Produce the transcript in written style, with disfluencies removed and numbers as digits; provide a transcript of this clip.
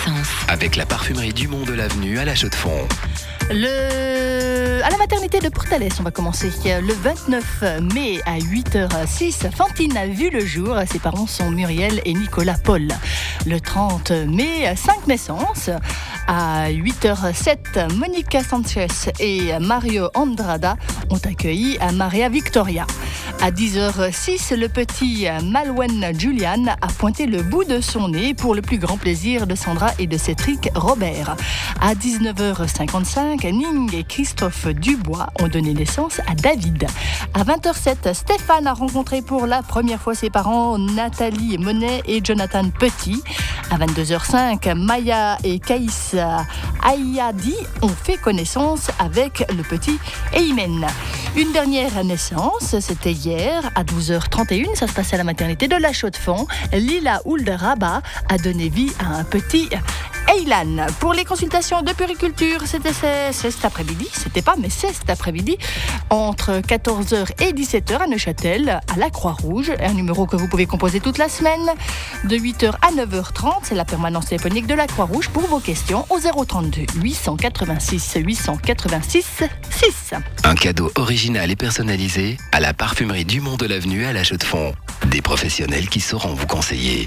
naissance. Avec la parfumerie Dumont de l'Avenue à La Chaux-de-Fonds. À la maternité de Portales, on va commencer. Le 29 mai à 8h06, Fantine a vu le jour. Ses parents sont Muriel et Nicolas Paul. Le 30 mai, 5 naissances. À 8h07, Monica Sanchez et Mario Andrada ont accueilli Maria Victoria. À 10h06, le petit Malouane Julian a pointé le bout de son nez pour le plus grand plaisir de Sandra et de Cédric Robert. À 19h55, Ning et Christophe Dubois ont donné naissance à David. À 20h07, Stéphane a rencontré pour la première fois ses parents Nathalie Monet et Jonathan Petit. À 22h05, Maya et Caïs Ayadi ont fait connaissance avec le petit Eymen. Une dernière naissance, c'était hier à 12h31, ça se passait à la maternité de La Chaux-de-Fonds. Lila Ould Rabat a donné vie à un petit Eylan. Pour les consultations de puriculture, c'est cet après-midi, c'est cet après-midi, entre 14h et 17h à Neuchâtel, à la Croix-Rouge, un numéro que vous pouvez composer toute la semaine, de 8h à 9h30, c'est la permanence téléphonique de la Croix-Rouge pour vos questions au 032 886 886 6. Un cadeau original et personnalisé à la parfumerie Dumont de l'Avenue à La Chaux-de-Fonds. Des professionnels qui sauront vous conseiller.